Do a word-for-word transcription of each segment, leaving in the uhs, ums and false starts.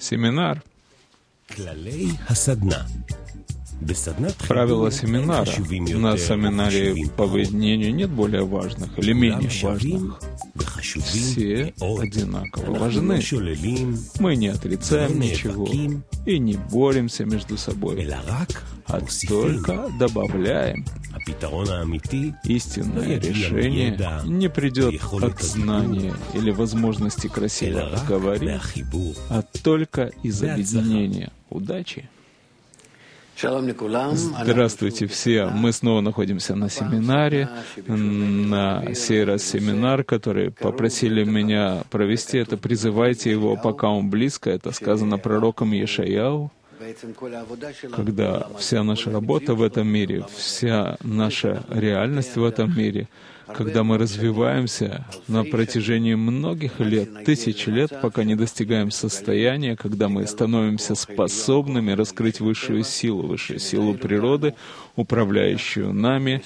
Семинар. Правила семинара. На семинаре по объединению нет более важных или менее важных. Все одинаково важны. Мы не отрицаем ничего и не боремся между собой, а только добавляем. Истинное решение не придет от знания или возможности красиво говорить, а только из объединения. Удачи! Здравствуйте все! Мы снова находимся на семинаре, на сей раз семинар, который попросили меня провести. Это «Призывайте его, пока он близко». Это сказано пророком Ешаяу. Когда вся наша работа в этом мире, вся наша реальность в этом мире, когда мы развиваемся на протяжении многих лет, тысяч лет, пока не достигаем состояния, когда мы становимся способными раскрыть высшую силу, высшую силу природы, управляющую нами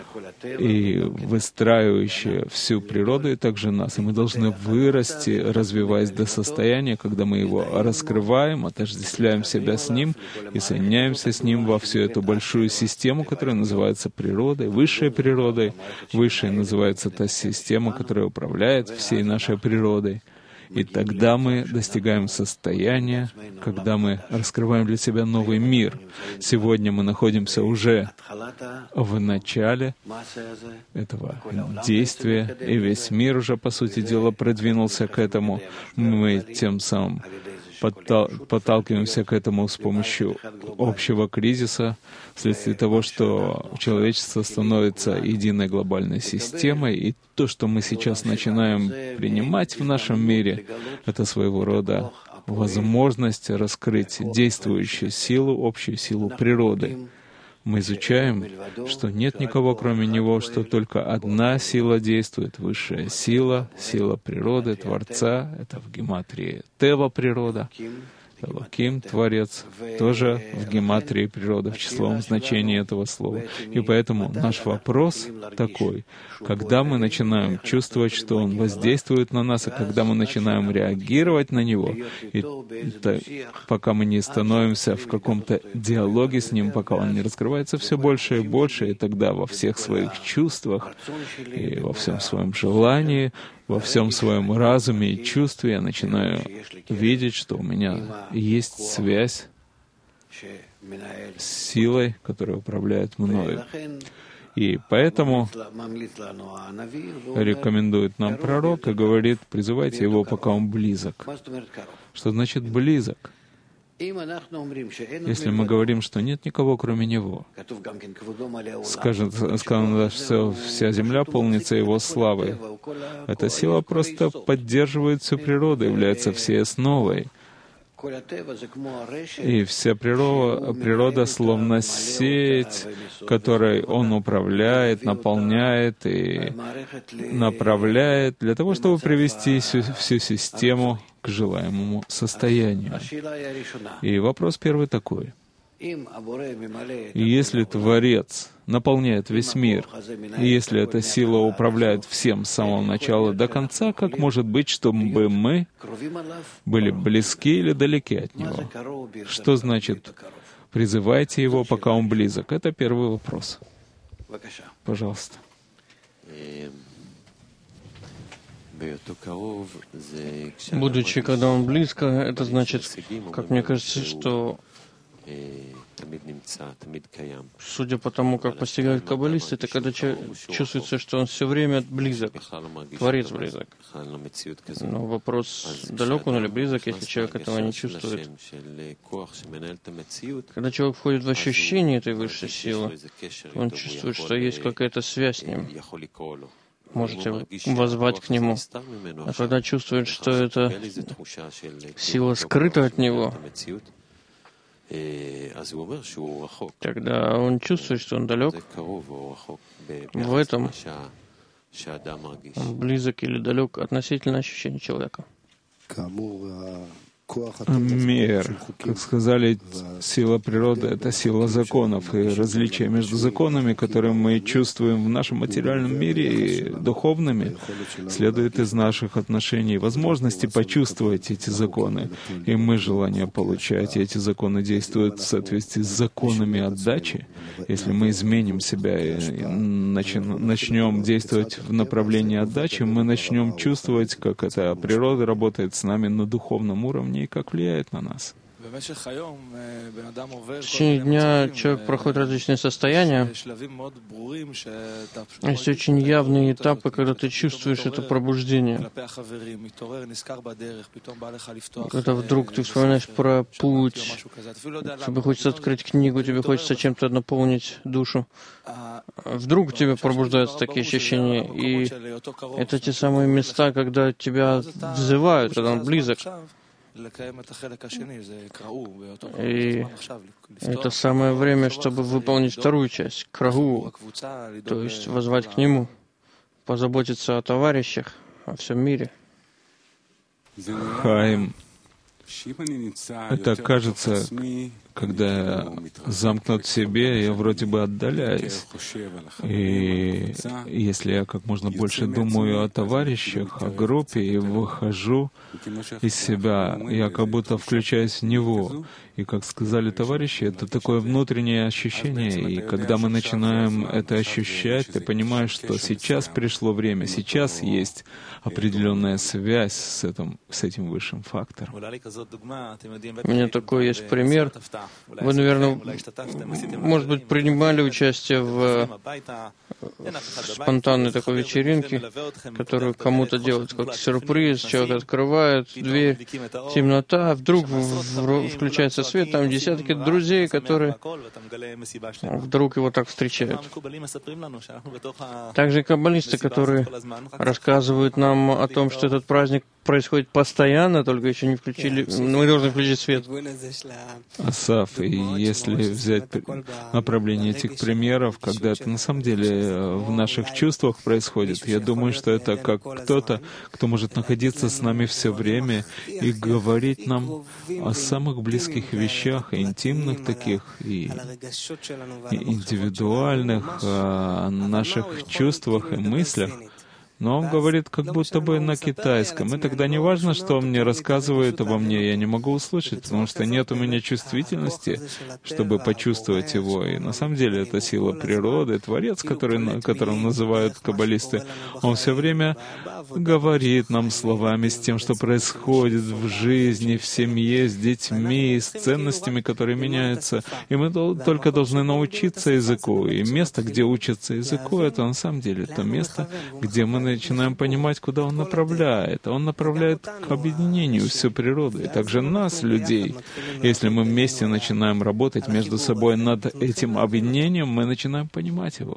и выстраивающую всю природу и также нас. И мы должны вырасти, развиваясь до состояния, когда мы его раскрываем, отождествляем себя с ним и соединяемся с ним во всю эту большую систему, которая называется природой, высшей природой. Высшей называется та система, которая управляет всей нашей природой. И тогда мы достигаем состояния, когда мы раскрываем для себя новый мир. Сегодня мы находимся уже в начале этого действия, и весь мир уже, по сути дела, продвинулся к этому. Мы тем самым подталкиваемся к этому с помощью общего кризиса, вследствие того, что человечество становится единой глобальной системой, и то, что мы сейчас начинаем принимать в нашем мире, это своего рода возможность раскрыть действующую силу, общую силу природы. Мы изучаем, что нет никого, кроме Него, что только одна сила действует, высшая сила, сила природы, Творца, это в гематрии Тева природа, Элоким, Творец, тоже в гематрии природа, в числовом значении этого слова. И поэтому наш вопрос такой: когда мы начинаем чувствовать, что Он воздействует на нас, и когда мы начинаем реагировать на Него, и это, пока мы не становимся в каком-то диалоге с Ним, пока Он не раскрывается все больше и больше, и тогда во всех своих чувствах и во всем своем желании, во всем своем разуме и чувстве я начинаю видеть, что у меня есть связь с силой, которая управляет мною. И поэтому рекомендует нам пророк и говорит: призывайте его, пока он близок. Что значит близок? Если мы говорим, что нет никого, кроме Него, скажет, сказано, что вся земля полнится Его славой. Эта сила просто поддерживает всю природу, является всей основой. И вся природа, природа словно сеть, которой Он управляет, наполняет и направляет для того, чтобы привести всю, всю систему к желаемому состоянию. И вопрос первый такой. Если Творец наполняет весь мир, и если эта сила управляет всем с самого начала до конца, как может быть, чтобы мы были близки или далеки от Него? Что значит «призывайте Его, пока Он близок»? Это первый вопрос. Пожалуйста. Будучи, когда он близко, это значит, как мне кажется, что, судя по тому, как постигают каббалисты, это когда чувствуется, что он все время близок, Творец близок. Но вопрос, далек он или близок, если человек этого не чувствует. Когда человек входит в ощущение этой высшей силы, он чувствует, что есть какая-то связь с ним. Можете воззвать к Нему. А когда чувствует, что эта сила скрыта от него, тогда он чувствует, что он далек. В этом он близок или далек относительно ощущения человека. Мир, как сказали, сила природы — это сила законов, и различия между законами, которые мы чувствуем в нашем материальном мире, и духовными, следует из наших отношений, возможности почувствовать эти законы. И мы желание получать, и эти законы действуют в соответствии с законами отдачи. Если мы изменим себя и начнем действовать в направлении отдачи, мы начнем чувствовать, как эта природа работает с нами на духовном уровне и как влияет на нас. В течение дня человек проходит различные состояния. Есть очень явные этапы, когда ты чувствуешь это пробуждение. Когда вдруг ты вспоминаешь про путь, тебе хочется открыть книгу, тебе хочется чем-то наполнить душу. Вдруг у тебя пробуждаются такие ощущения, и это те самые места, когда тебя взывают, когда он близок. И это самое время, чтобы выполнить вторую часть, крагу, то есть воззвать к нему, позаботиться о товарищах, о всем мире. Хаим, это кажется, когда я замкнут в себе, я вроде бы отдаляюсь. И если я как можно больше думаю о товарищах, о группе, и выхожу из себя, я как будто включаюсь в него. И, как сказали товарищи, это такое внутреннее ощущение. И когда мы начинаем это ощущать, ты понимаешь, что сейчас пришло время, сейчас есть определенная связь с этим, с этим высшим фактором. У меня такой есть пример. Вы, наверное, может быть, принимали участие в, в спонтанной такой вечеринке, которую кому-то делают как сюрприз, человек открывает дверь, темнота, вдруг в, включается свет, там десятки друзей, которые вдруг его так встречают. Также и каббалисты, которые рассказывают нам о том, что этот праздник происходит постоянно, только еще не включили, мы должны включить свет. Асаф, и если взять направление этих примеров, когда это на самом деле в наших чувствах происходит, я думаю, что это как кто-то, кто может находиться с нами все время и говорить нам о самых близких вещах, и интимных таких, и, и индивидуальных, о наших чувствах и мыслях. Но он говорит как будто бы на китайском. И тогда не важно, что он мне рассказывает обо мне, я не могу услышать, потому что нет у меня чувствительности, чтобы почувствовать его. И на самом деле это сила природы, Творец, который, которого называют каббалисты. Он все время говорит нам словами с тем, что происходит в жизни, в семье, с детьми, с ценностями, которые меняются. И мы только должны научиться языку. И место, где учатся языку, это на самом деле то место, где мы начинаем понимать, куда он направляет. Он направляет к объединению всю природу, и также нас, людей. Если мы вместе начинаем работать между собой над этим объединением, мы начинаем понимать его.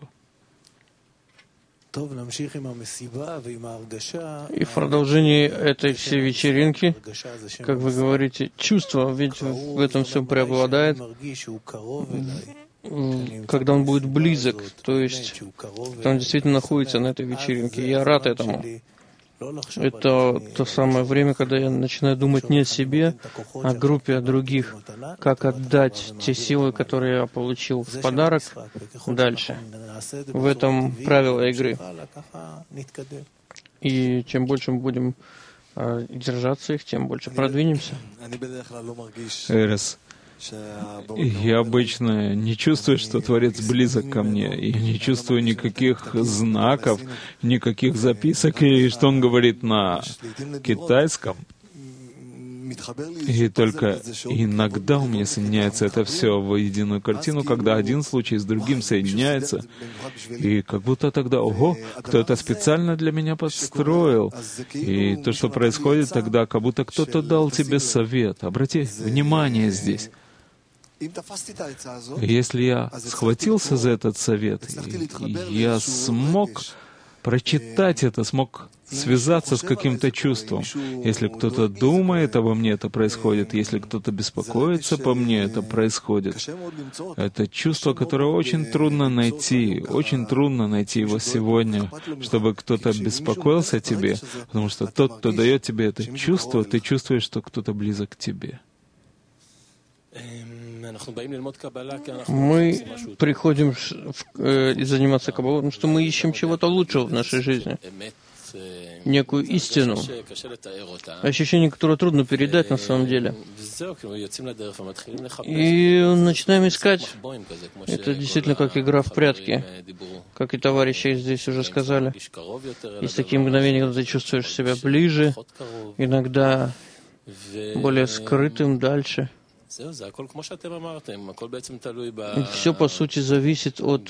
И в продолжении этой всей вечеринки, как вы говорите, чувство, ведь в этом все преобладает, когда он будет близок, то есть когда он действительно находится на этой вечеринке. Я рад этому. Это то самое время, когда я начинаю думать не о себе, а о группе, о других, как отдать те силы, которые я получил в подарок, дальше. В этом правило игры. И чем больше мы будем э, держаться их, тем больше продвинемся. Эрес, я обычно не чувствую, что Творец близок ко мне. Я не чувствую никаких знаков, никаких записок, и что он говорит на китайском. И только иногда у меня соединяется это все в единую картину, когда один случай с другим соединяется, и как будто тогда, ого, кто это специально для меня подстроил. И то, что происходит тогда, как будто кто-то дал тебе совет. Обрати внимание здесь. Если я схватился за этот совет, и я смог прочитать это, смог связаться с каким-то чувством. Если кто-то думает обо мне, это происходит. Если кто-то беспокоится по мне, это происходит. Это чувство, которое очень трудно найти. Очень трудно найти его сегодня, чтобы кто-то беспокоился о тебе, потому что тот, кто дает тебе это чувство, ты чувствуешь, что кто-то близок к тебе. Мы приходим в, э, заниматься каббалой, потому что мы ищем чего-то лучшего в нашей жизни, некую истину, ощущение, которое трудно передать на самом деле. И начинаем искать. Это действительно как игра в прятки, как и товарищи здесь уже сказали. Есть такие мгновения, когда ты чувствуешь себя ближе, иногда более скрытым дальше. И все, по сути, зависит от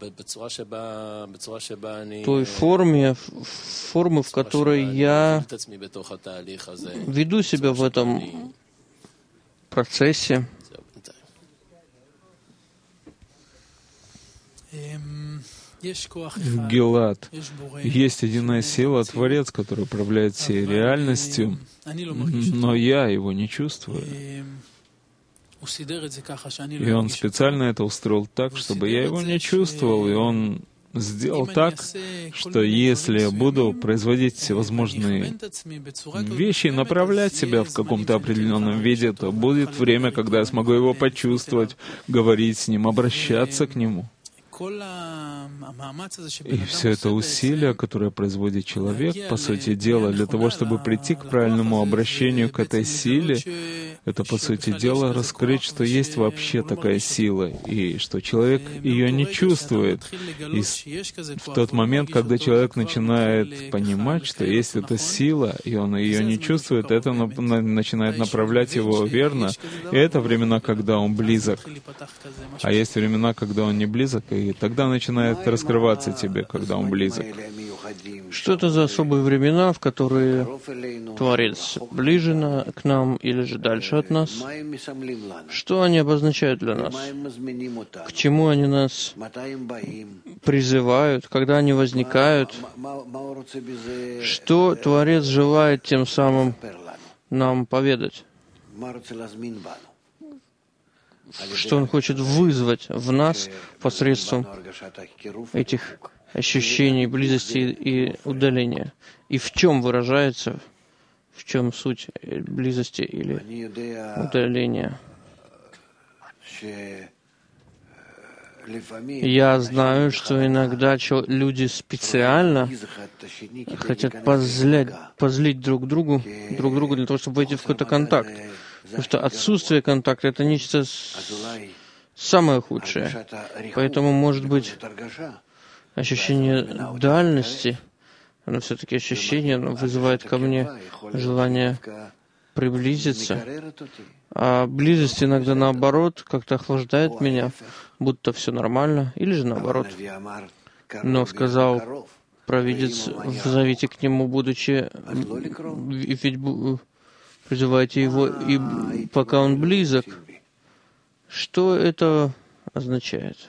той формы, формы, в которой я веду себя в этом процессе. Гилад. Есть единая сила, Творец, который управляет всей реальностью, но я его не чувствую. И он специально это устроил так, чтобы я его не чувствовал, и он сделал так, что если я буду производить всевозможные вещи и направлять себя в каком-то определенном виде, то будет время, когда я смогу его почувствовать, говорить с ним, обращаться к нему. И все это усилие, которое производит человек, по сути дела, для того, чтобы прийти к правильному обращению к этой силе, это, по сути дела, раскрыть, что есть вообще такая сила, и что человек ее не чувствует. И в тот момент, когда человек начинает понимать, что есть эта сила, и он ее не чувствует, это начинает направлять его верно. И это времена, когда он близок. А есть времена, когда он не близок, и тогда начинает раскрываться тебе, когда он близок. Что это за особые времена, в которые Творец ближе на, к нам или же дальше от нас? Что они обозначают для нас? К чему они нас призывают? Когда они возникают? Что Творец желает тем самым нам поведать? Что Он хочет вызвать в нас посредством этих ощущений близости и удаления? И в чем выражается, в чем суть близости или удаления? Я знаю, что иногда люди специально хотят позлять, позлить друг другу, друг друга для того, чтобы войти в какой-то контакт. Потому что отсутствие контакта — это нечто самое худшее. Поэтому, может быть, ощущение дальности, оно все-таки ощущение, оно вызывает ко мне желание приблизиться. А близость иногда, наоборот, как-то охлаждает меня, будто все нормально, или же наоборот. Но сказал провидец: «Взовите к нему, будучи, и ведь призывайте его, и пока он близок». Что это означает?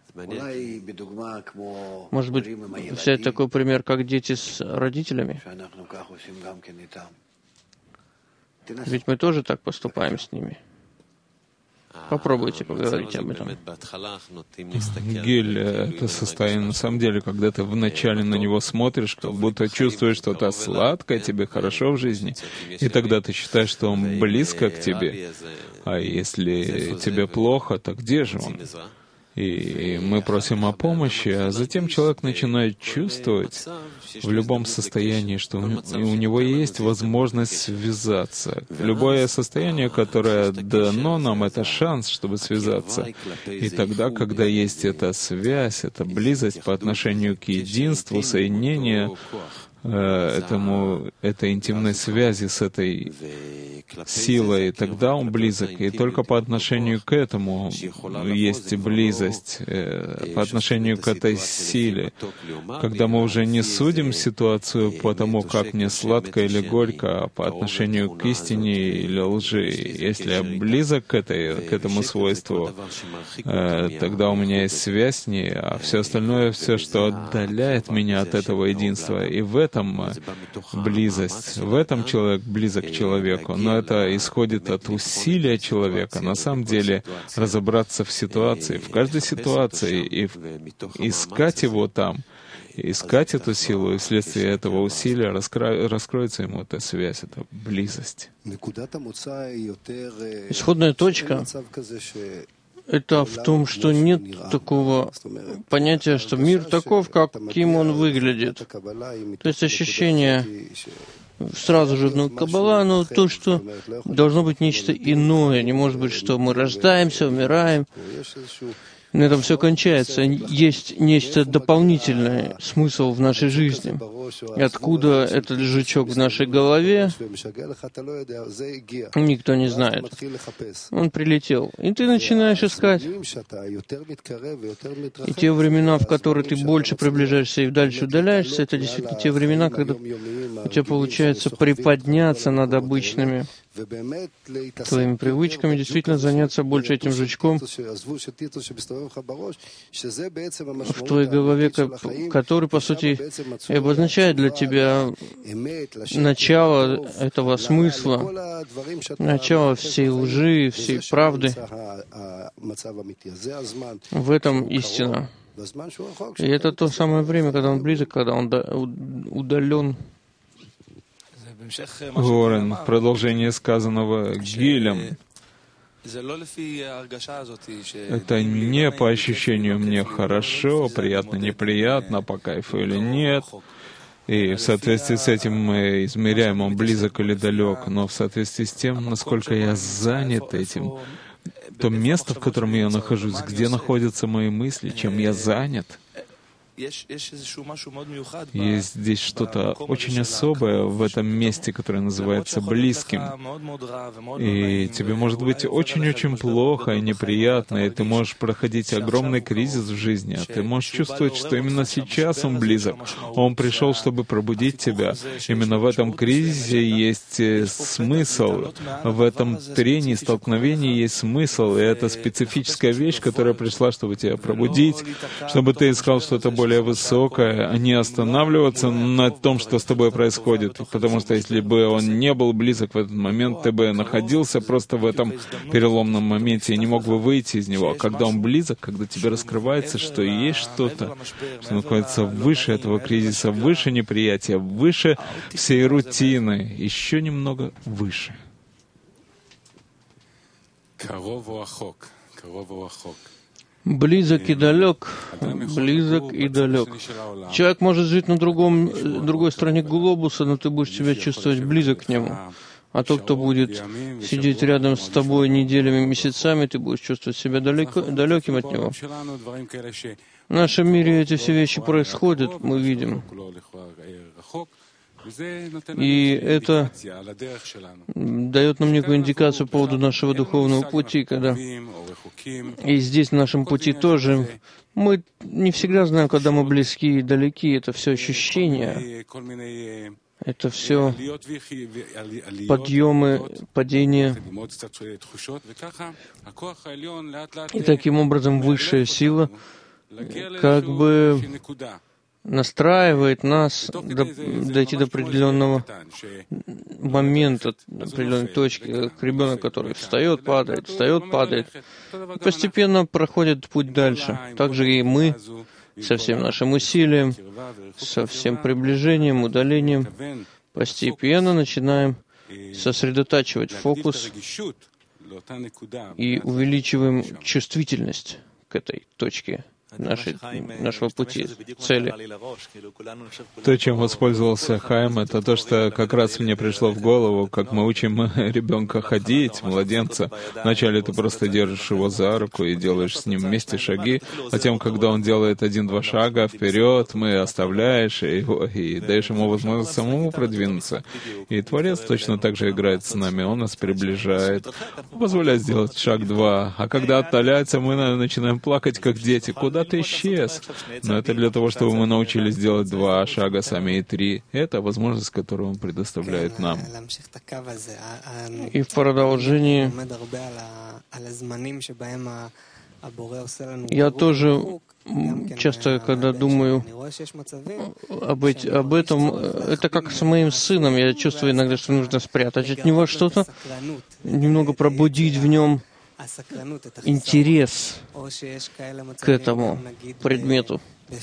Может быть, взять такой пример, как дети с родителями? Ведь мы тоже так поступаем с ними. Попробуйте поговорить об этом. Гиль — это состояние, на самом деле, когда ты вначале на него смотришь, как будто чувствуешь что-то сладкое, тебе хорошо в жизни, и тогда ты считаешь, что он близко к тебе. А если тебе плохо, то где же он? И мы просим о помощи, а затем человек начинает чувствовать в любом состоянии, что у него есть возможность связаться. Любое состояние, которое дано нам, это шанс, чтобы связаться. И тогда, когда есть эта связь, эта близость по отношению к единству, соединению, этому, этой интимной связи с этой силой, тогда он близок. И только по отношению к этому есть близость, по отношению к этой силе. Когда мы уже не судим ситуацию по тому, как мне сладко или горько, а по отношению к истине или лжи. Если я близок к, этой, к этому свойству, тогда у меня есть связь с ней, а все остальное, все, что отдаляет меня от этого единства. И в этом близость, в этом человек близок к человеку. Но это исходит от усилия человека, на самом деле, разобраться в ситуации, в каждой ситуации, и искать его там, искать эту силу, и вследствие этого усилия раскро... раскроется ему эта связь, эта близость. Исходная точка — это в том, что нет такого понятия, что мир таков, каким он выглядит. То есть ощущение сразу же, ну, Каббала, но то, что должно быть нечто иное. Не может быть, что мы рождаемся, умираем, на этом все кончается. Есть нечто дополнительное, смысл в нашей жизни. И откуда этот жучок в нашей голове, никто не знает. Он прилетел. И ты начинаешь искать. И те времена, в которые ты больше приближаешься и дальше удаляешься, это действительно те времена, когда у тебя получается приподняться над обычными твоими привычками, действительно заняться больше этим жучком в твоей голове, который, по сути, и обозначает для тебя начало этого смысла, начало всей лжи, всей правды. В этом истина. И это то самое время, когда он близок, когда он удален. Горен, в продолжение сказанного Гилем, это не по ощущению мне хорошо, приятно, неприятно, по кайфу или нет. И в соответствии с этим мы измеряем, он близок или далек, но в соответствии с тем, насколько я занят этим, то место, в котором я нахожусь, где находятся мои мысли, чем я занят, есть здесь что-то очень особое в этом месте, которое называется близким. И тебе может быть очень-очень плохо и неприятно, и ты можешь проходить огромный кризис в жизни, а ты можешь чувствовать, что именно сейчас он близок. Он пришел, чтобы пробудить тебя. Именно в этом кризисе есть смысл, в этом трении, столкновении есть смысл, и это специфическая вещь, которая пришла, чтобы тебя пробудить, чтобы ты искал что-то более более высокое, а не останавливаться на том, что с тобой происходит. Потому что если бы он не был близок в этот момент, ты бы находился просто в этом переломном моменте и не мог бы выйти из него. А когда он близок, когда тебе раскрывается, что есть что-то, что находится выше этого кризиса, выше неприятия, выше всей рутины, еще немного выше. Близок и далек, близок и далек. Человек может жить на другом, другой стороне глобуса, но ты будешь себя чувствовать близок к нему. А тот, кто будет сидеть рядом с тобой неделями, месяцами, ты будешь чувствовать себя далеко, далеким от него. В нашем мире эти все вещи происходят, мы видим. И это дает нам некую индикацию по поводу нашего духовного пути, когда и здесь, в нашем пути тоже, мы не всегда знаем, когда мы близки и далеки, это все ощущения, это все подъемы, падения. И таким образом высшая сила как бы настраивает нас до, дойти до определенного момента, определенной точки, как ребенок, который встает, падает, встает, падает, и постепенно проходит путь дальше. Также и мы со всем нашим усилием, со всем приближением, удалением, постепенно начинаем сосредотачивать фокус и увеличиваем чувствительность к этой точке нашей, нашего пути, цели. То, чем воспользовался Хаим, это то, что как раз мне пришло в голову, как мы учим ребенка ходить, младенца. Вначале ты просто держишь его за руку и делаешь с ним вместе шаги, затем, когда он делает один-два шага вперед, мы оставляешь его и даешь ему возможность самому продвинуться. И Творец точно так же играет с нами, он нас приближает, позволяет сделать шаг-два, а когда отдаляется, мы начинаем плакать, как дети. Куда ты исчез? Но это для того, чтобы мы научились делать два шага сами и три. Это возможность, которую он предоставляет нам. И в продолжении я тоже часто, когда думаю об, эти, об этом, это как с моим сыном. Я чувствую иногда, что нужно спрятать от него что-то, немного пробудить в нем интерес к этому предмету.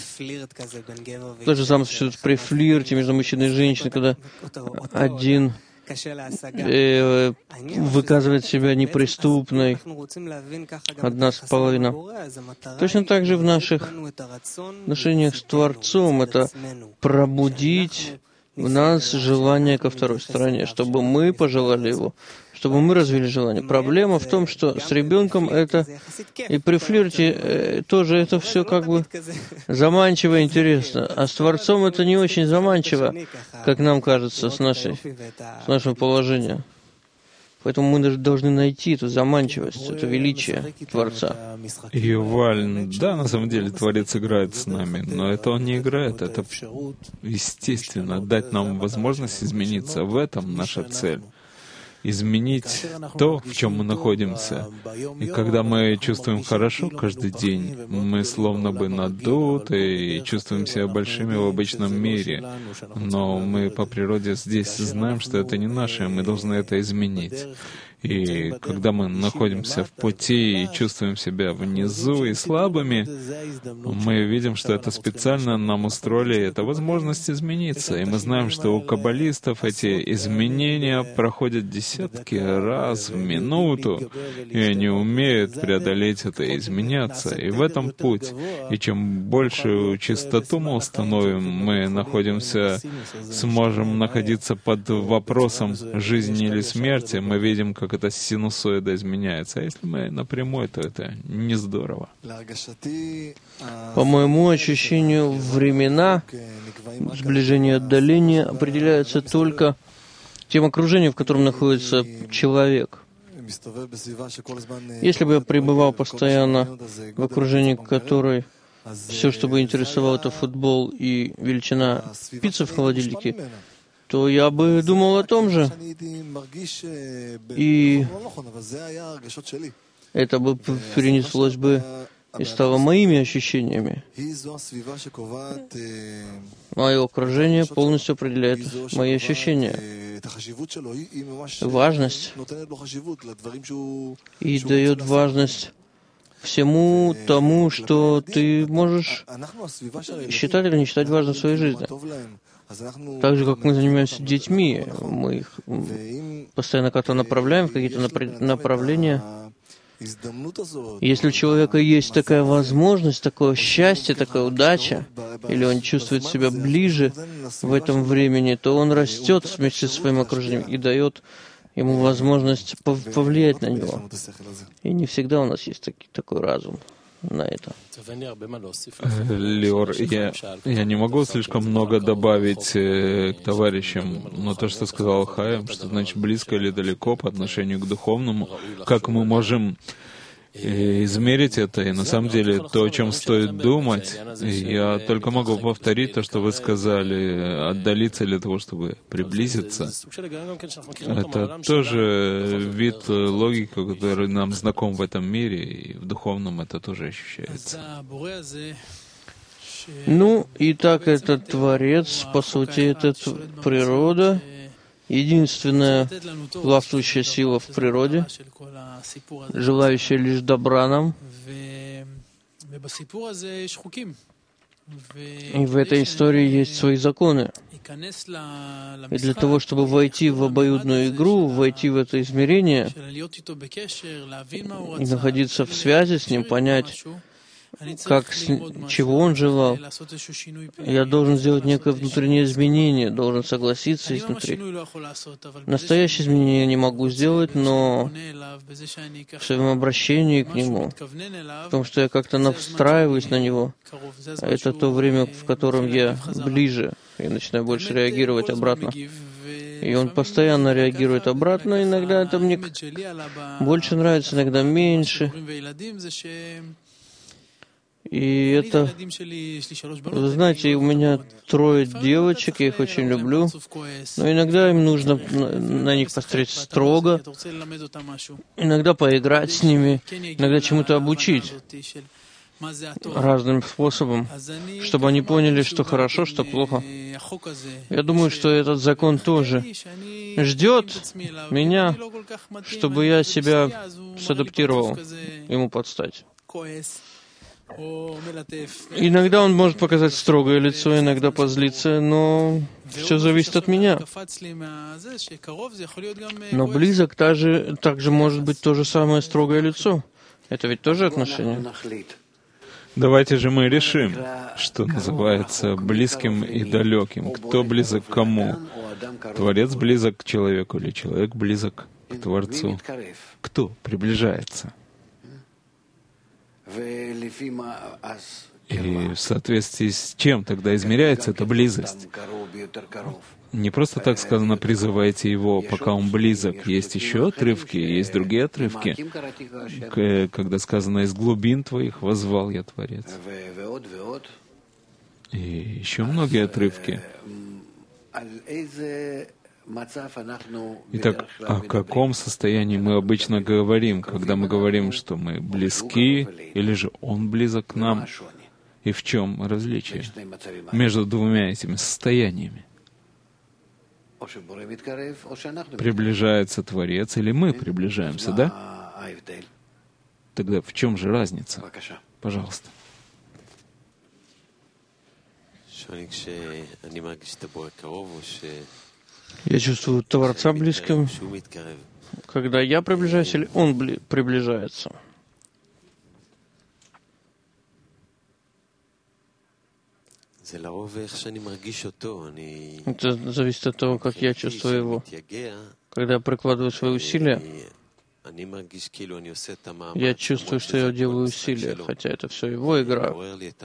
То же самое существует при флирте между мужчиной и женщиной, когда один э, выказывает себя неприступной, одна половина. Точно так же в наших отношениях с Творцом это пробудить в нас желание ко второй стороне, чтобы мы пожелали его, чтобы мы развили желание. Проблема в том, что с ребенком это и при флирте э, тоже это все как бы заманчиво и интересно, а с Творцом это не очень заманчиво, как нам кажется, с, нашей, с нашего положения. Поэтому мы должны найти эту заманчивость, это величие Творца. Юваль, да, на самом деле Творец играет с нами, но это он не играет, это естественно, дать нам возможность измениться. В этом наша цель. Изменить то, в чем мы находимся. И когда мы чувствуем хорошо каждый день, мы словно бы надуты и чувствуем себя большими в обычном мире. Но мы по природе здесь знаем, что это не наше, и мы должны это изменить. И когда мы находимся в пути и чувствуем себя внизу и слабыми, мы видим, что это специально нам устроили, это возможность измениться. И мы знаем, что у каббалистов эти изменения проходят десятки раз в минуту, и они умеют преодолеть это и изменяться. И в этом путь. И чем большую чистоту мы установим, мы находимся, сможем находиться под вопросом жизни или смерти, мы видим, как эта синусоида изменяется. А если мы напрямую, то это не здорово. По моему ощущению, времена сближения и отдаления определяются только тем окружением, в котором находится человек. Если бы я пребывал постоянно в окружении, которое все, что бы интересовало, это футбол и величина пиццы в холодильнике, то я бы думал о том же. И это бы перенеслось бы и стало моими ощущениями. Мое окружение полностью определяет мои ощущения. Важность. И дает важность всему тому, что ты можешь считать или не считать важным в своей жизни. Так же, как мы занимаемся детьми, мы их постоянно как-то направляем в какие-то направления. Если у человека есть такая возможность, такое счастье, такая удача, или он чувствует себя ближе в этом времени, то он растет вместе со своим окружением и дает ему возможность повлиять на него. И не всегда у нас есть таки, такой разум на это. Леор, я, я не могу слишком много добавить э, к товарищам, но то, что сказал Хаим, что значит близко или далеко по отношению к духовному, как мы можем э, измерить это, и на самом деле то, о чем стоит думать, я только могу повторить то, что вы сказали, отдалиться для того, чтобы приблизиться. Это тоже вид логики, который нам знаком в этом мире, и в духовном это тоже ощущается. Ну, и так этот Творец, по сути, это природа, единственная властвующая сила в природе, желающая лишь добра нам. И в этой истории есть свои законы. И для того, чтобы войти в обоюдную игру, войти в это измерение и находиться в связи с ним, понять, как, чего он желал. Я должен сделать некое внутреннее изменение, должен согласиться изнутри. Настоящее изменение я не могу сделать, но в своем обращении к нему, в том, что я как-то настраиваюсь на него, это то время, в котором я ближе, я начинаю больше реагировать обратно. И он постоянно реагирует обратно, иногда это мне больше нравится, иногда меньше. И это, вы знаете, у меня трое девочек, я их очень люблю, но иногда им нужно на, на них посмотреть строго, иногда поиграть с ними, иногда чему-то обучить разным способом, чтобы они поняли, что хорошо, что плохо. Я думаю, что этот закон тоже ждет меня, чтобы я себя садаптировал, ему подстать. Иногда он может показать строгое лицо, иногда позлиться, но все зависит от меня. Но близок также, также может быть то же самое строгое лицо. Это ведь тоже отношение. Давайте же мы решим, что называется близким и далеким. Кто близок к кому? Творец близок к человеку или человек близок к Творцу? Кто приближается? И в соответствии с чем тогда измеряется эта близость? Не просто так сказано, призывайте его, пока он близок. Есть еще отрывки, есть другие отрывки, когда сказано, из глубин твоих воззвал я, Творец. И еще многие отрывки. Итак, о каком состоянии мы обычно говорим, когда мы говорим, что мы близки, или же он близок к нам? И в чем различие между двумя этими состояниями? Приближается Творец, или мы приближаемся, да? Тогда в чем же разница? Пожалуйста. Я чувствую Творца близким, когда я приближаюсь, или он бли- приближается. Это зависит от того, как я чувствую его. Когда я прикладываю свои усилия, я чувствую, что я делаю усилия, хотя это все его игра.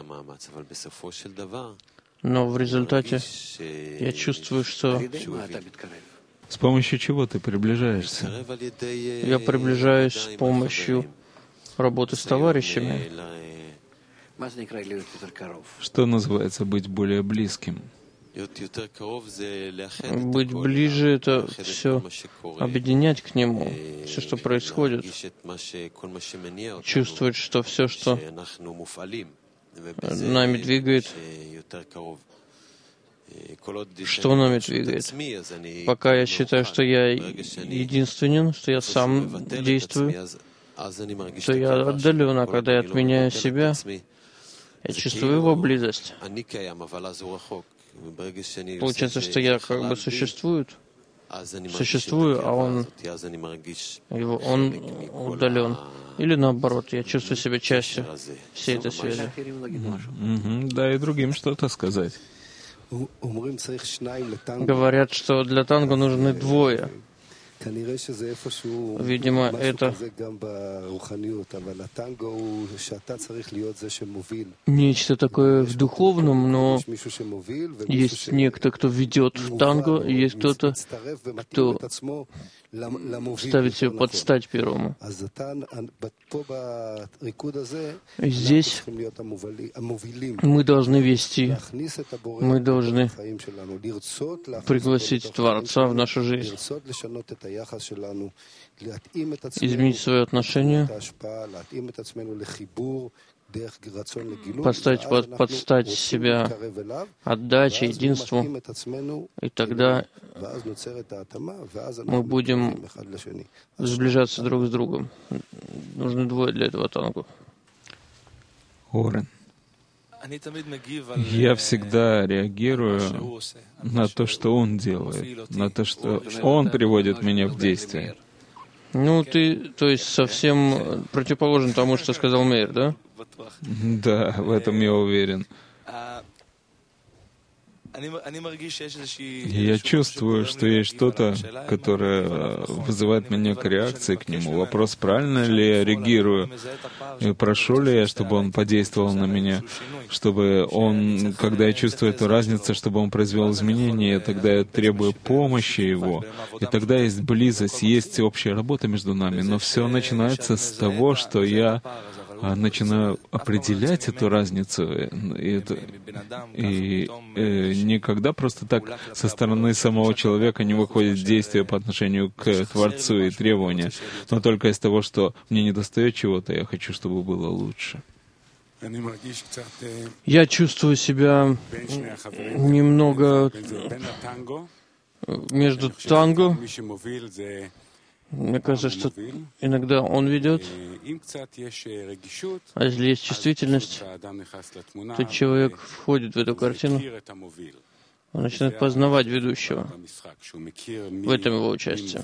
Но в результате я чувствую, что... С помощью чего ты приближаешься? Я приближаюсь с помощью работы с товарищами. Что называется быть более близким? Быть ближе — это все объединять к Нему, все, что происходит. Чувствовать, что все, что нами двигает, что нами двигает. Пока я считаю, что я единственен, что я сам действую, то я отдален, а когда я отменяю себя, я чувствую его близость. Получается, что я как бы существую, существую, а он, его, он удален. Или наоборот, я чувствую себя частью всей этой связи. Mm-hmm. Да, и другим что-то сказать. Говорят, что для танго нужны двое. Видимо, это нечто такое в духовном, но есть некто, кто ведет в танго, и есть кто-то, кто ставит себя под стать первому. И здесь мы должны вести, мы должны пригласить Творца в нашу жизнь, изменить свое отношение, подстать, под, подстать себя отдаче, единству, и тогда мы будем сближаться друг с другом. Нужны двое для этого танго. Орен. Я всегда реагирую на то, что он делает, на то, что он приводит меня в действие. Ну, ты, то есть, совсем противоположен тому, что сказал Мейер, да? Да, в этом я уверен. Я чувствую, что есть что-то, которое вызывает меня к реакции к нему. Вопрос, правильно ли я реагирую, и прошу ли я, чтобы он подействовал на меня, чтобы он, когда я чувствую эту разницу, чтобы он произвел изменения, тогда я требую помощи его, и тогда есть близость, есть общая работа между нами. Но все начинается с того, что я начинаю определять эту разницу, и, это, и э, никогда просто так со стороны самого человека не выходит действие по отношению к Творцу и требования, но только из того, что мне недостает чего-то, я хочу, чтобы было лучше. Я чувствую себя немного между танго. Мне кажется, что иногда он ведет, а если есть чувствительность, то человек входит в эту картину, он начинает познавать ведущего. В этом его участие.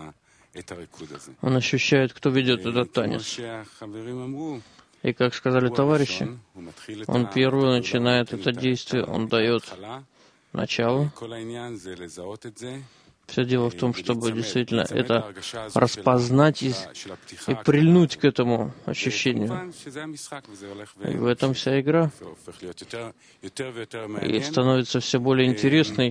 Он ощущает, кто ведет этот танец. И, как сказали товарищи, он первый начинает это действие, он дает начало. Все дело в том, чтобы действительно это распознать и, и прильнуть к этому ощущению. И в этом вся игра. И становится все более интересной.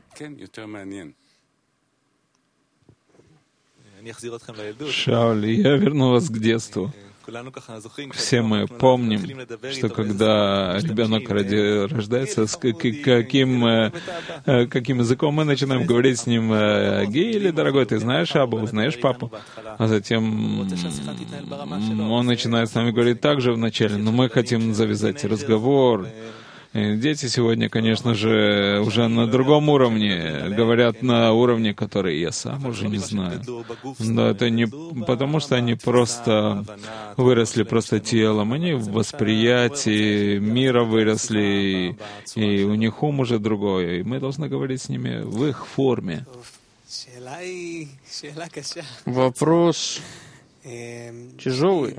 Шауль, я верну вас к детству. Все мы помним, что когда ребенок рождается, с каким, каким языком мы начинаем говорить с ним: «Гейли, дорогой, ты знаешь Абу, знаешь папу?» А затем он начинает с нами говорить так же вначале, но мы хотим завязать разговор. И дети сегодня, конечно же, уже на другом уровне, говорят на уровне, который я сам уже не знаю. Но это не потому, что они просто выросли просто телом, они в восприятии мира выросли, и, и у них ум уже другой, и мы должны говорить с ними в их форме. Вопрос тяжелый.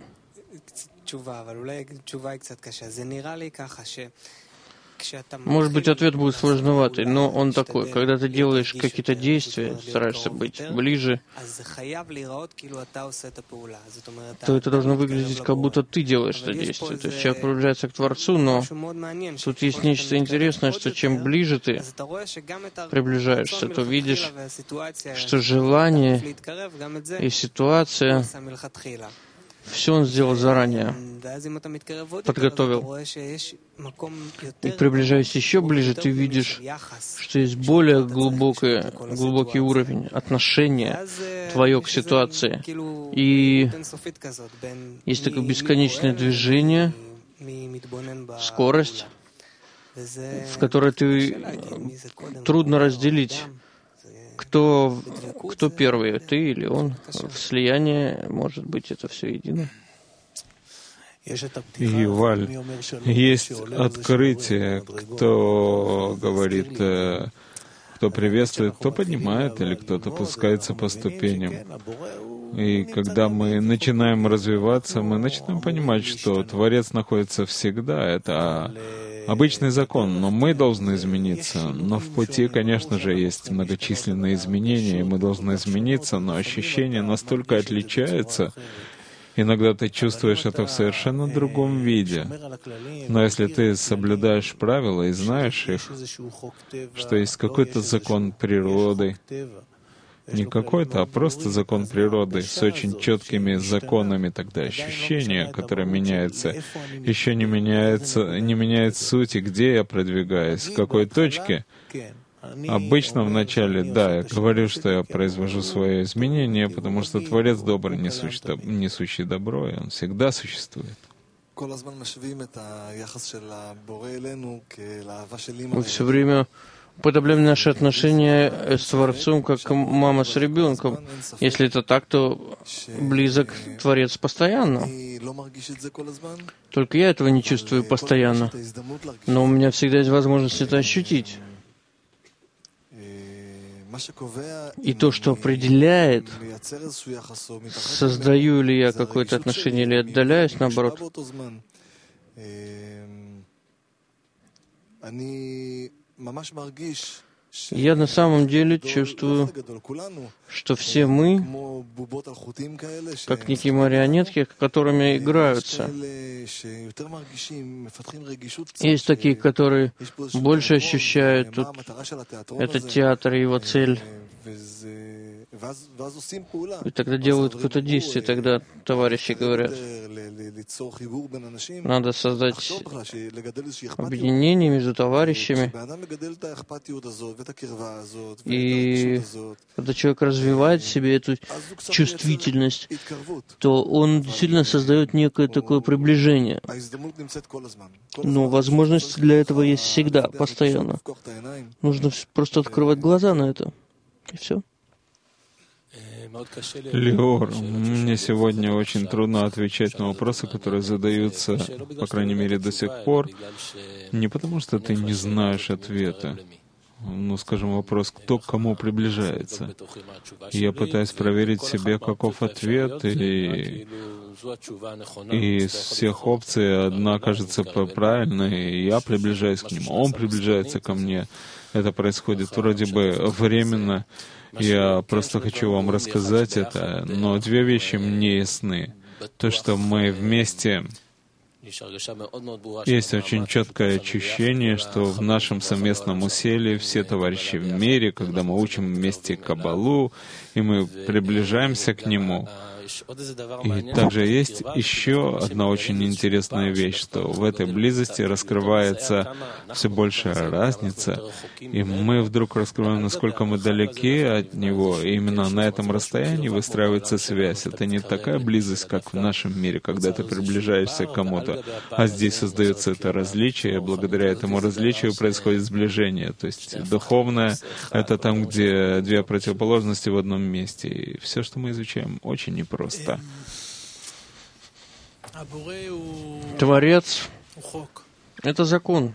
Может быть, ответ будет сложноватый, но он такой. Когда ты делаешь какие-то действия, стараешься быть ближе, то это должно выглядеть, как будто ты делаешь это действие. То есть человек приближается к Творцу, но тут есть нечто интересное, что чем ближе ты приближаешься, то видишь, что желание и ситуация, все он сделал заранее, подготовил. И приближаясь еще ближе, ты видишь, что есть более глубокий, глубокий уровень отношения твое к ситуации. И есть такое бесконечное движение, скорость, в которой ты трудно разделить, Кто, кто первый, ты или он? В слиянии, может быть, это все едино. Юваль, есть открытие, кто говорит, кто приветствует, кто поднимает, или кто-то пускается по ступеням. И когда мы начинаем развиваться, мы начинаем понимать, что Творец находится всегда. Это обычный закон, но мы должны измениться. Но в пути, конечно же, есть многочисленные изменения, и мы должны измениться, но ощущения настолько отличаются. Иногда ты чувствуешь это в совершенно другом виде. Но если ты соблюдаешь правила и знаешь их, что есть какой-то закон природы, не какой-то, а просто закон природы с очень четкими законами, тогда ощущения, которые меняются, еще не меняется, не меняет сути, где я продвигаюсь, в какой точке. Обычно вначале, да, я говорю, что я произвожу свое изменение, потому что Творец добрый, несущий, несущий добро, и Он всегда существует. Мы все время уподобляем наши отношения с Творцом, как мама с ребенком. Если это так, то близок Творец постоянно. Только я этого не чувствую постоянно. Но у меня всегда есть возможность это ощутить. И то, что определяет, создаю ли я какое-то отношение или отдаляюсь, наоборот, я на самом деле чувствую, что все мы, как некие марионетки, которыми играются. Есть такие, которые больше ощущают тут этот театр и его цель. И тогда делают какое-то действие, тогда товарищи говорят, надо создать объединение между товарищами. И когда человек развивает в себе эту чувствительность, то он действительно создает некое такое приближение. Но возможность для этого есть всегда, постоянно. Нужно просто открывать глаза на это. И все. Леор, мне сегодня очень трудно отвечать на вопросы, которые задаются, по крайней мере, до сих пор, не потому что ты не знаешь ответа. Ну, скажем, вопрос, кто к кому приближается. Я пытаюсь проверить себе, каков ответ, и, и из всех опций одна кажется правильной, и я приближаюсь к нему, он приближается ко мне. Это происходит вроде бы временно. Я просто хочу вам рассказать это, но две вещи мне ясны. То, что мы вместе... Есть очень четкое ощущение, что в нашем совместном усилии все товарищи в мире, когда мы учим вместе Каббалу, и мы приближаемся к нему. И также есть еще одна очень интересная вещь, что в этой близости раскрывается все большая разница, и мы вдруг раскрываем, насколько мы далеки от Него, и именно на этом расстоянии выстраивается связь. Это не такая близость, как в нашем мире, когда ты приближаешься к кому-то, а здесь создается это различие, и благодаря этому различию происходит сближение. То есть духовное — это там, где две противоположности в одном месте, и все, что мы изучаем, очень непросто. Просто. Творец — это закон.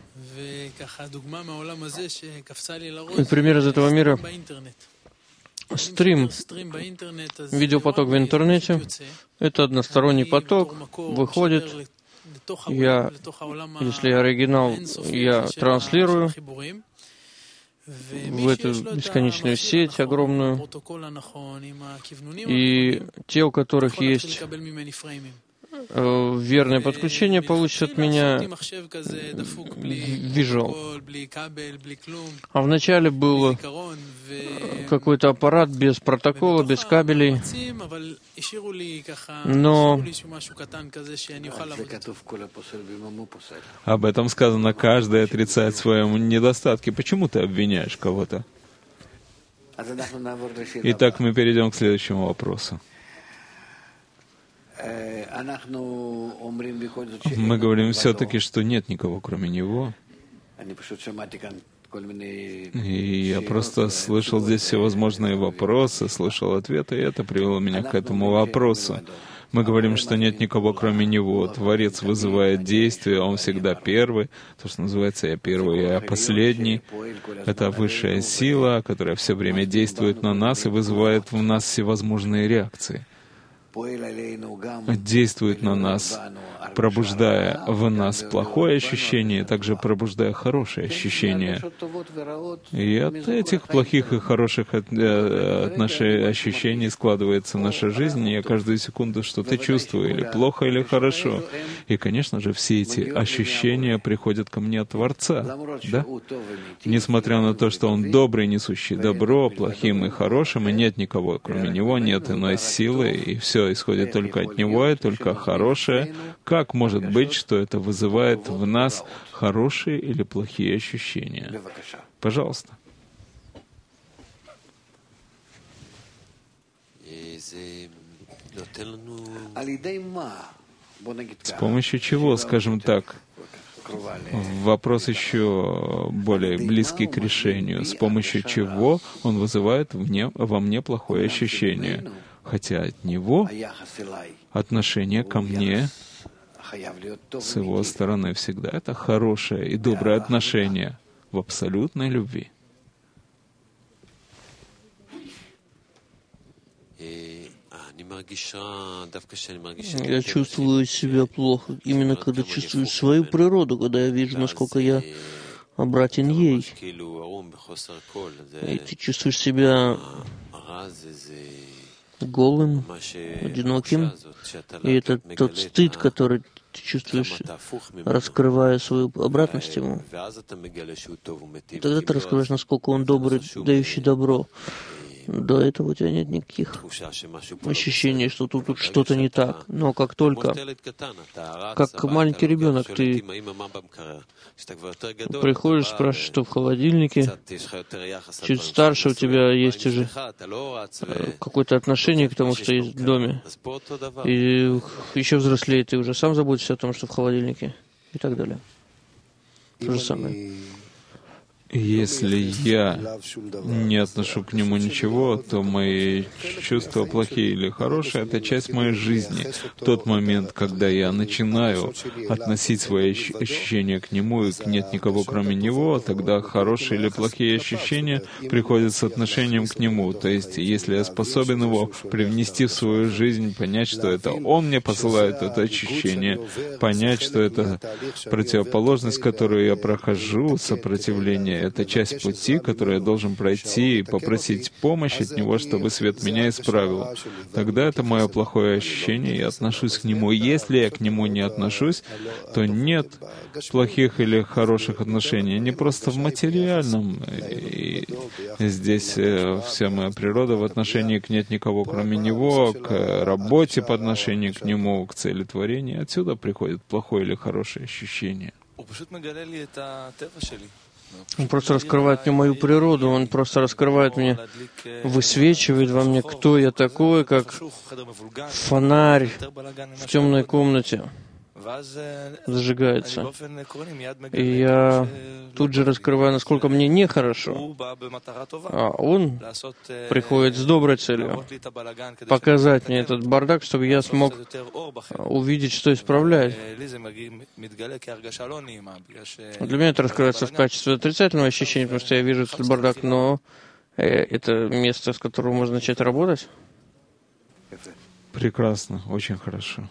И пример из этого мира — стрим, видеопоток в интернете. Это односторонний поток, выходит. Я, если я оригинал, я транслирую в эту бесконечную сеть огромную. И те, у которых есть верное подключение, получат от меня визуал. А вначале был какой-то аппарат без протокола, без кабелей, но об этом сказано, каждый отрицает свои недостатки. Почему ты обвиняешь кого-то? Итак, мы перейдем к следующему вопросу. Мы говорим все-таки, что нет никого, кроме Него. И я просто слышал здесь всевозможные вопросы, слышал ответы, и это привело меня к этому вопросу. Мы говорим, что нет никого, кроме Него. Творец вызывает действие, Он всегда первый. То, что называется «Я первый, я последний». Это высшая сила, которая все время действует на нас и вызывает в нас всевозможные реакции. Действует на нас, пробуждая в нас плохое ощущение, также пробуждая хорошее ощущение. И от этих плохих и хороших отношений, ощущений складывается наша жизнь, и я каждую секунду что-то чувствую, или плохо, или хорошо. И, конечно же, все эти ощущения приходят ко мне от Творца, да? Несмотря на то, что Он добрый, несущий добро, плохим и хорошим, и нет никого, кроме Него, нет иной силы, и все исходит только от Него, и только хорошее. Как может быть, что это вызывает в нас хорошие или плохие ощущения? Пожалуйста. С помощью чего, скажем так, вопрос еще более близкий к решению, с помощью чего он вызывает мне, во мне плохое ощущение? Хотя от Него отношение ко мне с Его стороны всегда это хорошее и доброе отношение в абсолютной любви. Я чувствую себя плохо, именно когда чувствую свою природу, когда я вижу, насколько я обратен ей. И ты чувствуешь себя голым, одиноким. И это тот стыд, который ты чувствуешь, раскрывая свою обратность ему. И тогда ты раскрываешь, насколько он добрый, дающий добро. До этого у тебя нет никаких ощущений, что тут, тут что-то не так. Но как только, как маленький ребенок, ты приходишь, спрашиваешь, что в холодильнике, чуть старше у тебя есть уже какое-то отношение к тому, что есть в доме. И еще взрослее ты уже сам заботишься о том, что в холодильнике, и так далее. То же самое. Если я не отношу к нему ничего, то мои чувства плохие или хорошие — это часть моей жизни. В тот момент, когда я начинаю относить свои ощущения к нему, и нет никого кроме него, тогда хорошие или плохие ощущения приходят с отношением к нему. То есть, если я способен его привнести в свою жизнь, понять, что это он мне посылает это ощущение, понять, что это противоположность, которую я прохожу, сопротивление, это часть пути, которую я должен пройти, и попросить помощи от него, чтобы свет меня исправил. Тогда это мое плохое ощущение, я отношусь к нему. Если я к нему не отношусь, то нет плохих или хороших отношений. Они просто в материальном. И здесь вся моя природа в отношении к нет никого, кроме него, к работе по отношению к нему, к цели творения. Отсюда приходит плохое или хорошее ощущение. Он просто раскрывает мне мою природу, он просто раскрывает мне, высвечивает во мне, кто я такой, как фонарь в темной комнате зажигается. И я тут же раскрываю, насколько мне нехорошо. А он приходит с доброй целью показать мне этот бардак, чтобы я смог увидеть, что исправлять. Для меня это раскрывается в качестве отрицательного ощущения, потому что я вижу этот бардак, но это место, с которого можно начать работать. Прекрасно, очень хорошо.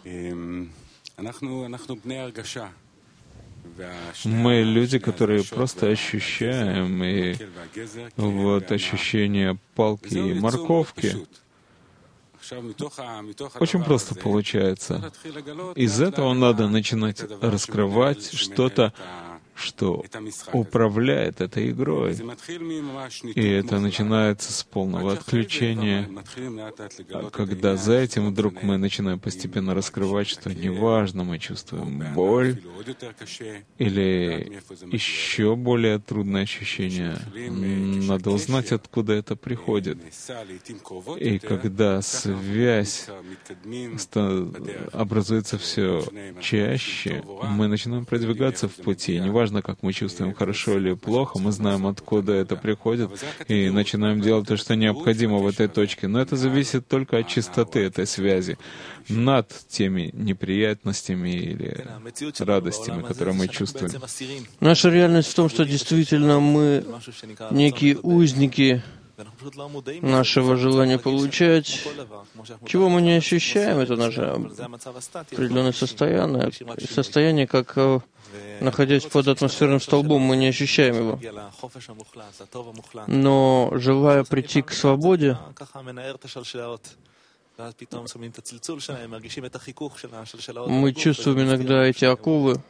Мы люди, которые просто ощущаем, и вот ощущение палки и морковки очень просто получается. Из этого надо начинать раскрывать что-то, что управляет этой игрой. И это начинается с полного отключения, когда за этим вдруг мы начинаем постепенно раскрывать, что неважно, мы чувствуем боль или еще более трудное ощущение. Надо узнать, откуда это приходит. И когда связь образуется все чаще, мы начинаем продвигаться в пути. Неважно, как мы чувствуем, хорошо или плохо, мы знаем, откуда это приходит, и начинаем делать то, что необходимо в этой точке. Но это зависит только от чистоты этой связи над теми неприятностями или радостями, которые мы чувствуем. Наша реальность в том, что действительно мы некие узники нашего желания получать. Чего мы не ощущаем, это наше определенное состояние, состояние, как находясь под атмосферным столбом, мы не ощущаем его. Но желая прийти к свободе, мы чувствуем иногда эти оковы,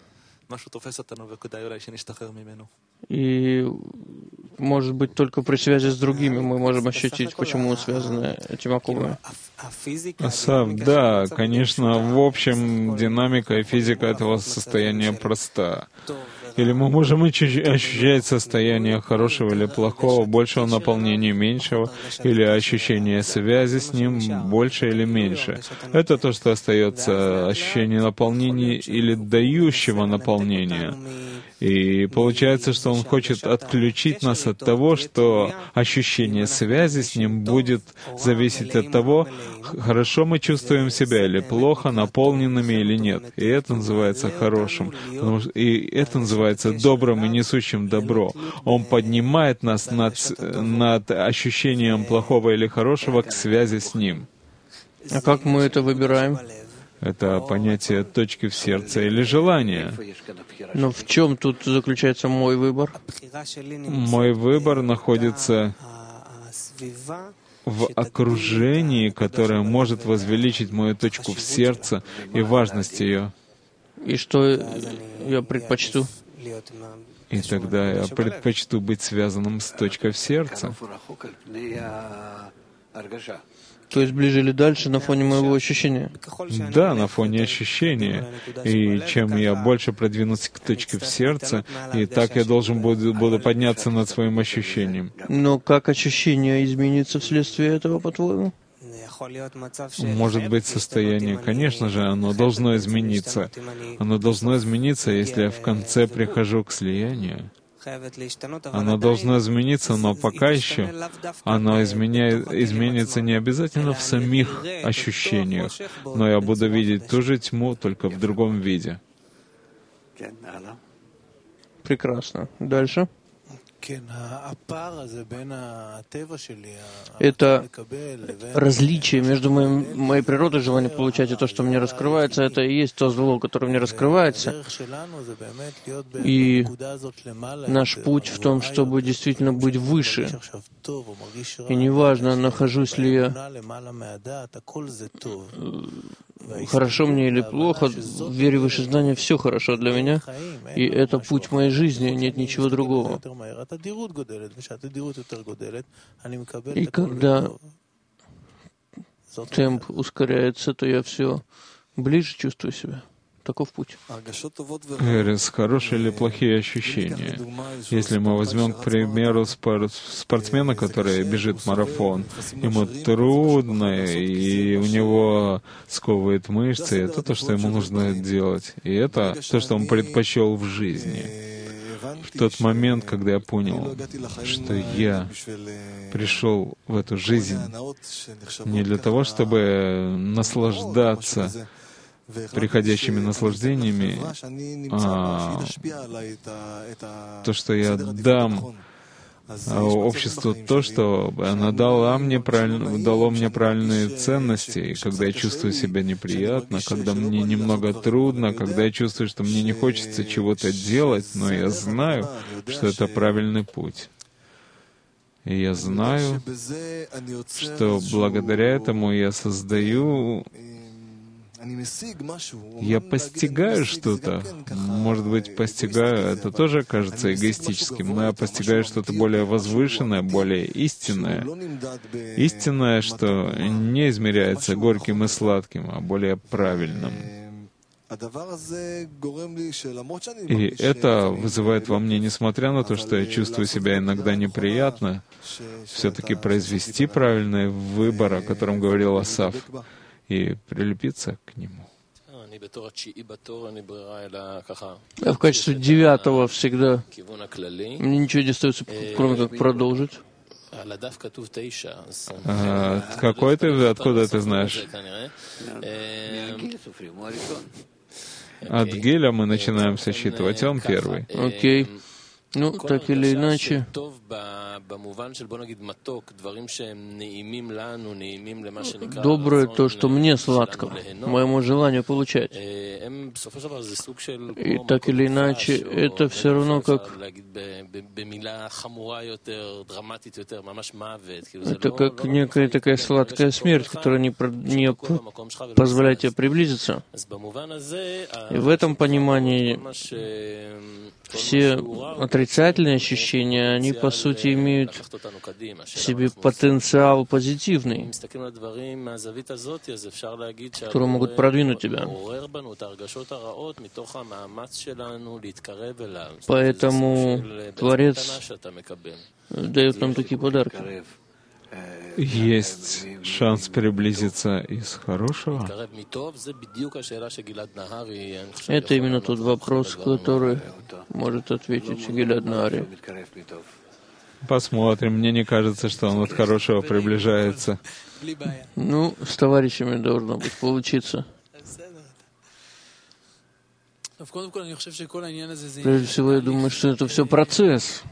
и, может быть, только при связи с другими мы можем ощутить, почему мы связаны этим оковами. Асав, да, конечно, в общем, динамика и физика этого состояния проста. Или мы можем ощущать состояние хорошего или плохого, большего наполнения, меньшего, или ощущение связи с ним больше или меньше. Это то, что остается ощущение наполнения или дающего наполнения. И получается, что он хочет отключить нас от того, что ощущение связи с ним будет зависеть от того, хорошо мы чувствуем себя или плохо, наполненными или нет. И это называется хорошим. И это называется добрым и несущим добро. Он поднимает нас над, над ощущением плохого или хорошего к связи с ним. А как мы это выбираем? Это понятие точки в сердце или желания. Но в чем тут заключается мой выбор? Мой выбор находится в окружении, которое может возвеличить мою точку в сердце и важность ее. И что я предпочту? И тогда я предпочту быть связанным с точкой в сердце. То есть ближе или дальше на фоне моего ощущения? Да, на фоне ощущения. И чем я больше продвинусь к точке в сердце, и так я должен буду, буду подняться над своим ощущением. Но как ощущение изменится вследствие этого, по-твоему? Может быть состояние, конечно же, оно должно измениться. Оно должно измениться, если я в конце прихожу к слиянию. Оно должно измениться, но пока еще оно изменяет, изменится не обязательно в самих ощущениях, но я буду видеть ту же тьму, только в другом виде. Прекрасно. Дальше. Это различие между моим, моей природой, желанием получать и то, что мне раскрывается, это и есть то зло, которое мне раскрывается. И наш путь в том, чтобы действительно быть выше. И неважно, нахожусь ли я хорошо мне или плохо, в вере в выше знания все хорошо для меня, и это путь моей жизни, нет ничего другого. И когда темп ускоряется, то я все ближе чувствую себя. Таков путь. Эрис, хорошие или плохие ощущения? Если мы возьмем, к примеру, спортсмена, который бежит марафон, ему трудно, и у него сковывает мышцы, это то, что ему нужно делать. И это то, что он предпочел в жизни. В тот момент, когда я понял, что я пришел в эту жизнь не для того, чтобы наслаждаться приходящими наслаждениями, а то, что я дам обществу то, что оно дало мне, дало мне правильные ценности, и когда я чувствую себя неприятно, когда мне немного трудно, когда я чувствую, что мне не хочется чего-то делать, но я знаю, что это правильный путь. И я знаю, что благодаря этому я создаю, я постигаю что-то. Может быть, постигаю, это тоже кажется эгоистическим, но я постигаю что-то более возвышенное, более истинное. Истинное, что не измеряется горьким и сладким, а более правильным. И это вызывает во мне, несмотря на то, что я чувствую себя иногда неприятно, все-таки произвести правильный выбор, о котором говорил Асаф, и прилепиться к нему. Я в качестве девятого всегда. Мне ничего не остается, кроме как продолжить. А, какой ты, откуда ты знаешь? От Гиля мы начинаем сосчитывать, он первый. Окей. Ну, так или иначе, доброе то, что мне сладко, моему желанию получать. И так или иначе, это все равно как... Это как некая такая сладкая смерть, которая не, про... не позволяет тебе приблизиться. И в этом понимании все отрицательные ощущения, они, по сути, имеют в себе потенциал позитивный, которые могут продвинуть тебя. Поэтому Творец дает нам такие подарки. Есть шанс приблизиться из хорошего? Это именно тот вопрос, который может ответить Гилад Нахари. Посмотрим. Мне не кажется, что он от хорошего приближается. Ну, с товарищами должно быть получиться. Прежде всего, я думаю, что это все процесс.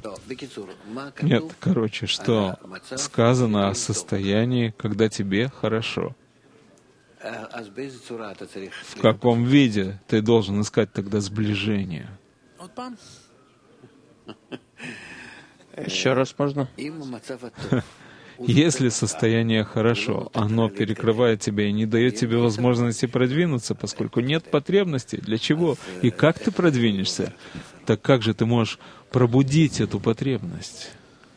Нет, короче, что сказано о состоянии, когда тебе хорошо? В каком виде ты должен искать тогда сближение? Еще раз можно? Если состояние хорошо, оно перекрывает тебя и не дает тебе возможности продвинуться, поскольку нет потребности. Для чего? И как ты продвинешься? Так как же ты можешь пробудить эту потребность?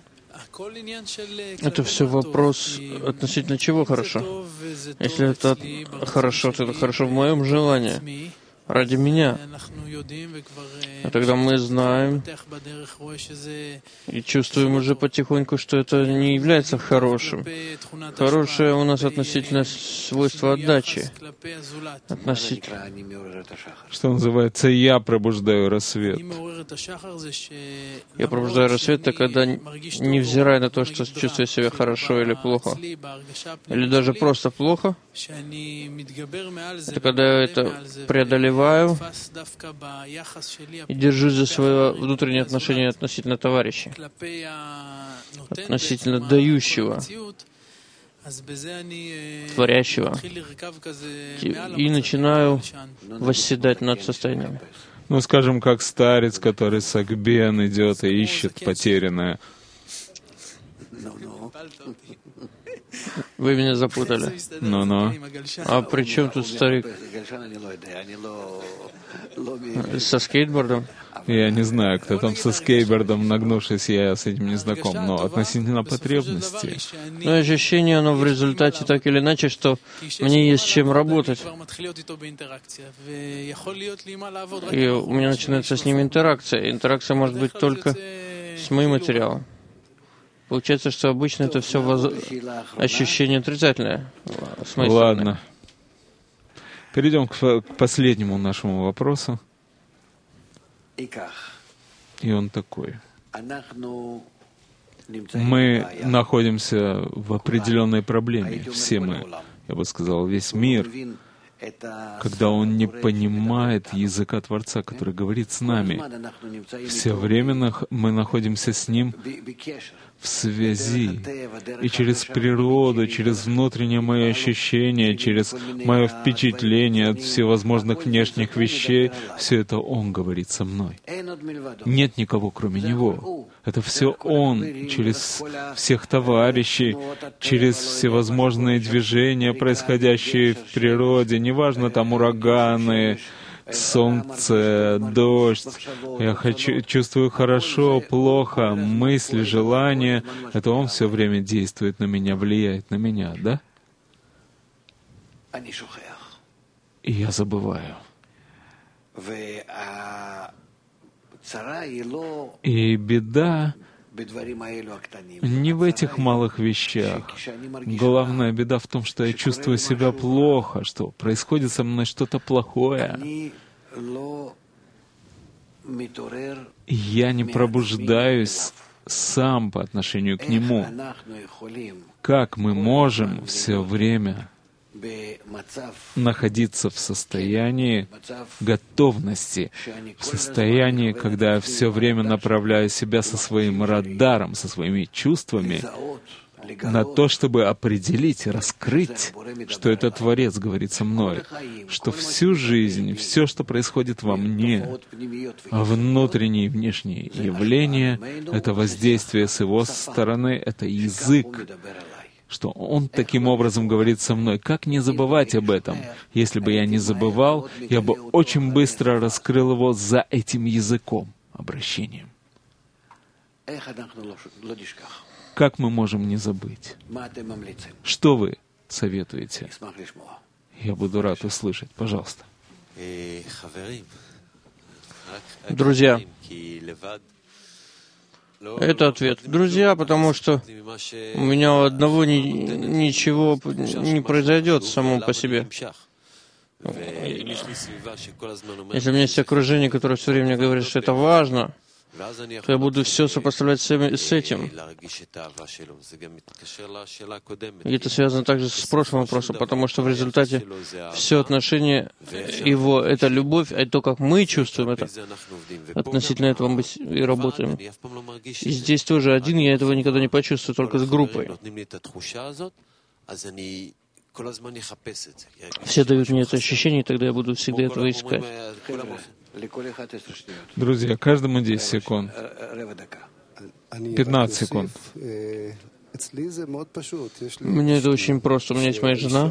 Это все вопрос относительно чего хорошо. Если это хорошо, то это хорошо в моем желании, ради меня. А тогда мы знаем и чувствуем уже потихоньку, что это не является хорошим. Хорошее у нас относительно свойства отдачи. Относительно. Что называется, я пробуждаю рассвет. Я пробуждаю рассвет, это когда, невзирая на то, что чувствую себя хорошо или плохо, или даже просто плохо, это когда я это преодолеваю и держусь за свое внутреннее отношение относительно товарища, относительно дающего, творящего, и начинаю восседать над состояниями. Ну, скажем, как старец, который с Акбен идет и ищет потерянное. Вы меня запутали. Ну-ну. А при чем тут старик? Со скейтбордом? Я не знаю, кто там со скейтбордом, нагнувшись, я с этим не знаком, но относительно потребностей. Но ощущение, оно в результате так или иначе, что мне есть с чем работать. И у меня начинается с ним интеракция. Интеракция может быть только с моим материалом. Получается, что обычно это все воз... ощущение отрицательное. С моей Ладно. стороны. Перейдем к, к последнему нашему вопросу. И он такой. Мы находимся в определенной проблеме. Все мы, я бы сказал, весь мир, когда он не понимает языка Творца, который говорит с нами. Все время мы находимся с Ним в связи. И через природу, через внутреннее мое ощущение, через мое впечатление от всевозможных внешних вещей, все это Он говорит со мной. Нет никого, кроме Него. Это все Он, через всех товарищей, через всевозможные движения, происходящие в природе, неважно, там ураганы, солнце, дождь. Я хочу, чувствую хорошо, плохо, мысли, желания. Это Он все время действует на меня, влияет на меня, да? И я забываю. И беда не в этих малых вещах. Главная беда в том, что я чувствую себя плохо, что происходит со мной что-то плохое. И я не пробуждаюсь сам по отношению к Нему. Как мы можем все время находиться в состоянии готовности, в состоянии, когда я все время направляю себя со своим радаром, со своими чувствами на то, чтобы определить, раскрыть, что это Творец говорит со мной, что всю жизнь, все, что происходит во мне, внутренние и внешние явления, это воздействие с Его стороны, это язык, что Он таким образом говорит со мной. Как не забывать об этом? Если бы я не забывал, я бы очень быстро раскрыл его за этим языком, обращением. Как мы можем не забыть? Что вы советуете? Я буду рад услышать. Пожалуйста. Друзья, это ответ. Друзья, потому что у меня одного ни, ничего не произойдет само по себе. Если у меня есть окружение, которое все время говорит, что это важно, то я буду все сопоставлять с этим. И это связано также с прошлым вопросом, потому что в результате все отношения его — это любовь, а то, как мы чувствуем это, относительно этого мы и работаем. И здесь тоже один я этого никогда не почувствую, только с группой. Все дают мне это ощущение, и тогда я буду всегда этого искать. Друзья, каждому десять секунд. пятнадцать секунд. Мне это очень просто. У меня есть моя жена.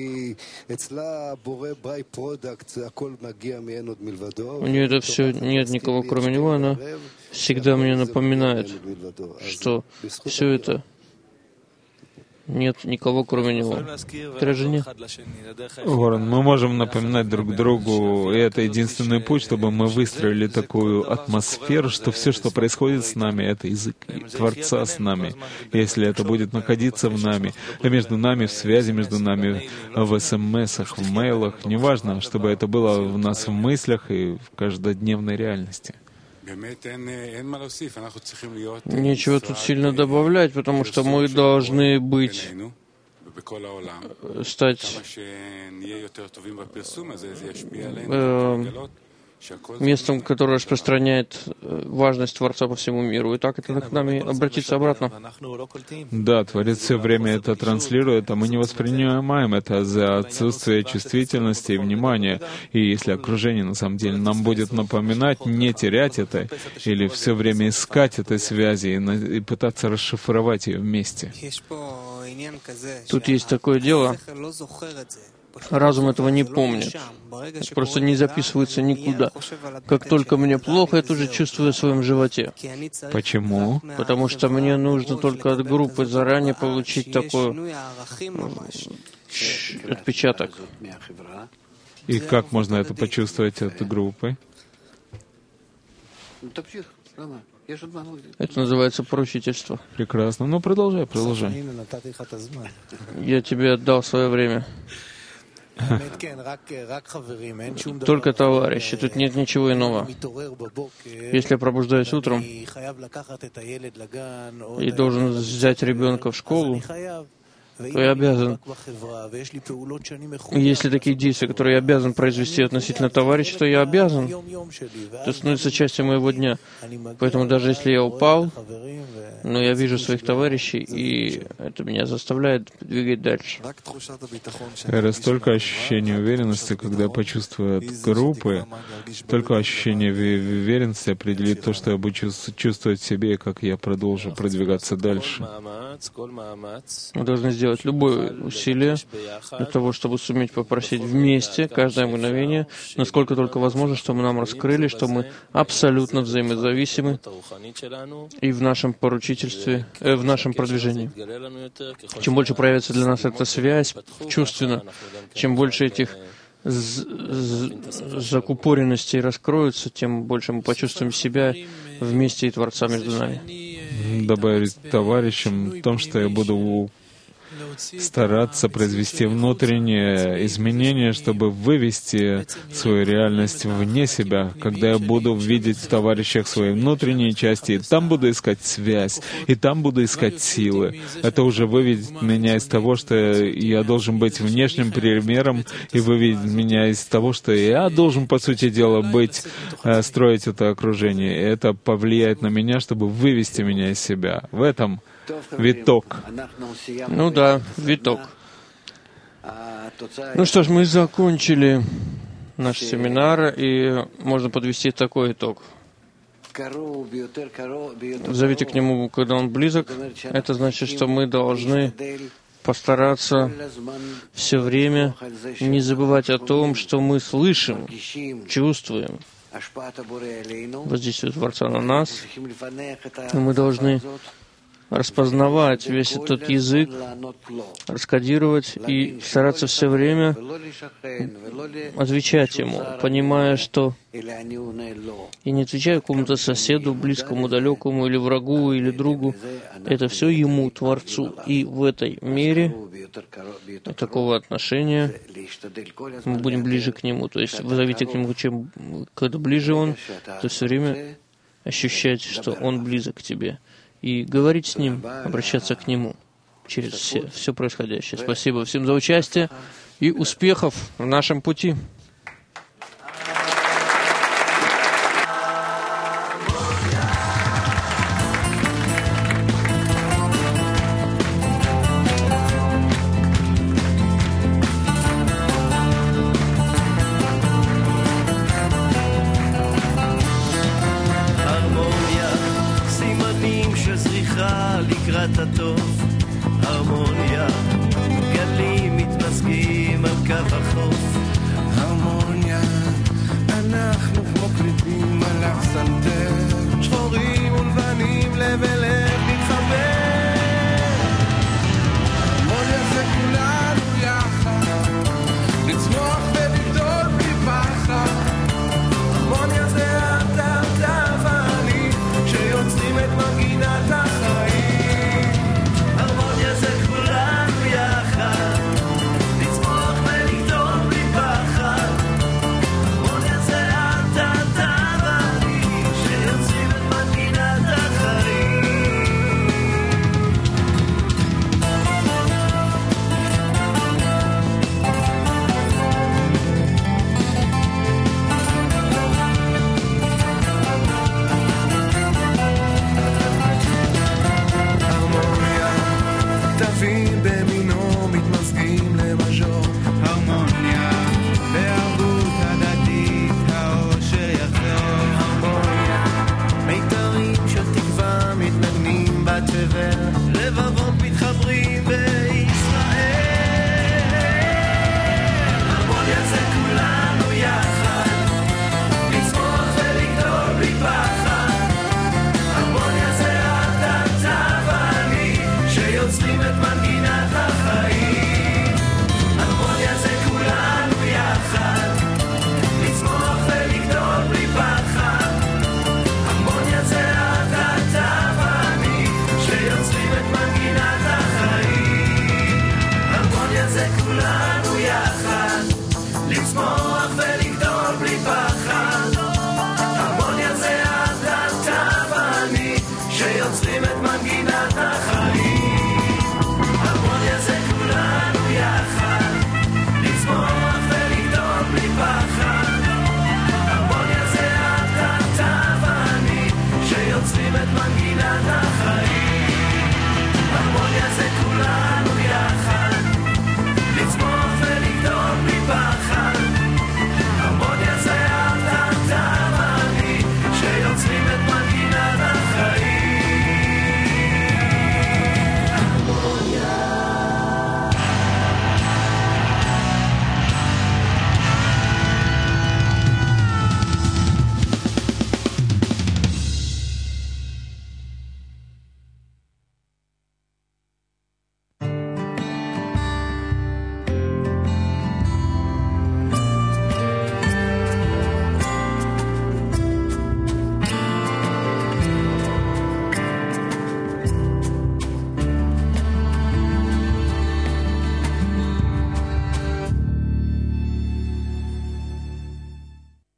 У нее это все, нет никого кроме него. Она всегда мне напоминает, что все это нет никого кроме него. Ты жене? Ворон, мы можем напоминать друг другу, и это единственный путь, чтобы мы выстроили такую атмосферу, что все, что происходит с нами, это язык Творца с нами. Если это будет находиться в нами, и между нами, в связи между нами, в смс-ах, в мейлах, неважно, чтобы это было в нас в мыслях и в каждодневной реальности. Нечего тут сильно добавлять, потому что мы должны быть, стать э, местом, которое распространяет важность Творца по всему миру. И так это к нам и обратиться обратно. Да, Творец все время это транслирует, а мы не воспринимаем это за отсутствие чувствительности и внимания. И если окружение на самом деле нам будет напоминать, не терять это, или все время искать этой связи и, на, и пытаться расшифровать ее вместе. Тут есть такое дело. Разум этого не помнит. Это просто не записывается никуда. Как только мне плохо, я тут же чувствую в своем животе. Почему? Потому что мне нужно только от группы заранее получить такой отпечаток. И как можно это почувствовать от группы? Это называется поручительство. Прекрасно. Ну, продолжай, продолжай. Я тебе отдал свое время. Только товарищи, тут нет ничего иного. Если я пробуждаюсь утром и должен взять ребенка в школу, то я обязан. Если такие действия, которые я обязан произвести относительно товарища, то я обязан. Это становится частью моего дня. Поэтому даже если я упал, но я вижу своих товарищей, и это меня заставляет двигать дальше. Это столько ощущения уверенности, когда я почувствую от группы, только ощущение уверенности определит то, что я буду чувствовать в себе, и как я продолжу продвигаться дальше. Мы должны сделать любое усилие для того, чтобы суметь попросить вместе, каждое мгновение, насколько только возможно, чтобы нам раскрыли, что мы абсолютно взаимозависимы и в нашем поручительстве, э, в нашем продвижении. Чем больше проявится для нас эта связь чувственно, чем больше этих закупоренностей раскроются, тем больше мы почувствуем себя вместе и Творца между нами. Добавить товарищам в том, что я буду стараться произвести внутренние изменения, чтобы вывести свою реальность вне себя, когда я буду видеть в товарищах свои внутренние части, и там буду искать связь, и там буду искать силы. Это уже выведет меня из того, что я должен быть внешним примером, и выведет меня из того, что я должен, по сути дела, быть, строить это окружение. И это повлияет на меня, чтобы вывести меня из себя. В этом виток. Ну да, виток. Ну что ж, мы закончили наш семинар, и можно подвести такой итог. Зовите к нему, когда он близок. Это значит, что мы должны постараться все время не забывать о том, что мы слышим, чувствуем воздействие Творца на нас, и мы должны распознавать весь этот язык, раскодировать и стараться все время отвечать ему, понимая, что и не отвечая какому-то соседу, близкому, далекому, или врагу, или другу, это все ему, Творцу. И в этой мере такого отношения мы будем ближе к нему. То есть вы зовите к нему, чем когда ближе он, то все время ощущать, что он близок к тебе. И говорить с ним, обращаться к нему через все, все происходящее. Спасибо всем за участие и успехов в нашем пути. שירת הטוב, הרמוניה, גלים מתמזגים על קו החוף. הרמוניה, אנחנו כמו קליפים על הפסנתר.